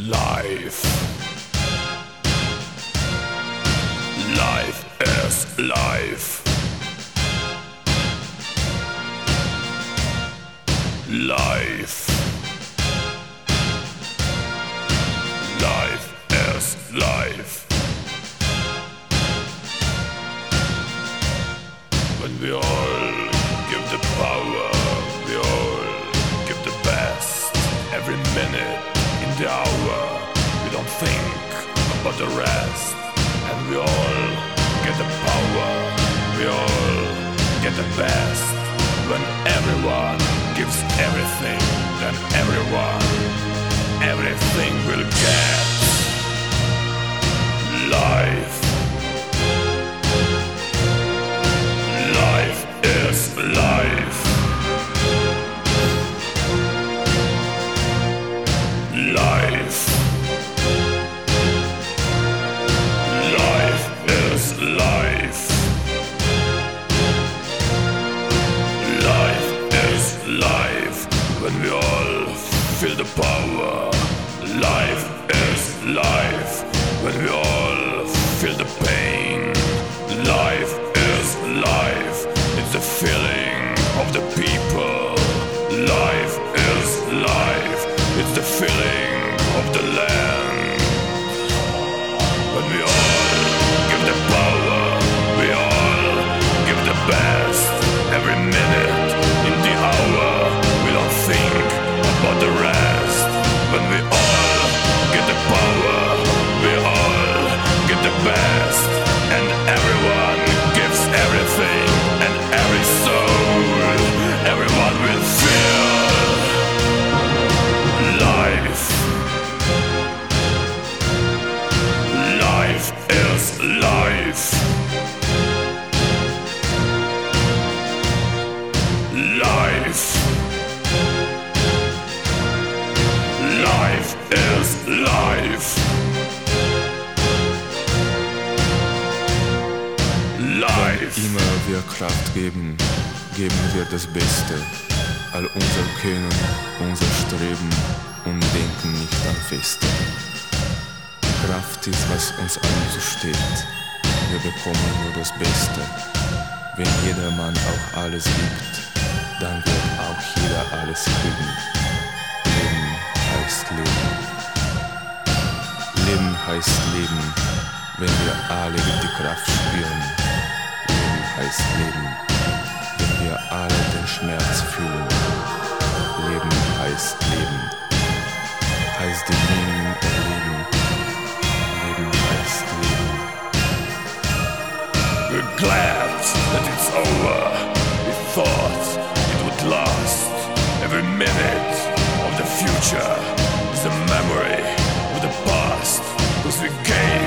life. Life is life. Life. Life is life. When we all give the power, we all give the best. Every minute in the hour, we don't think about the rest. And we all get the power, we all get the best. When everyone gives everything, then everything will get. Life. Life is life. Life. Life is life. Life is life. When we all feel the power. Life is life. When we all feel the pain. Life is life. It's the feeling of the people. Life is life. It's the feeling of the land. When we all give the power, we all give the best. Every minute in the hour, we don't think about the rest. When we all get the power, we all get the best. And everyone gives everything, and every soul, everyone will feel life. Life is life. Life. Life is life. Wann immer wir Kraft geben, geben wir das Beste. All unser Können, unser Streben und denken nicht am Feste. Kraft ist, was uns allen zusteht. Wir bekommen nur das Beste. Wenn jeder Mann auch alles gibt, dann wird auch jeder alles kriegen. Leben heißt Leben. Leben heißt Leben, wenn wir alle die Kraft spüren. Leben heißt Leben, wenn wir alle den Schmerz fühlen. Leben heißt Leben, heißt die Leben erleben. Leben heißt Leben. We're glad that it's over. We thought it would last. Every minute of the future is a memory of the past. 'Cause we gave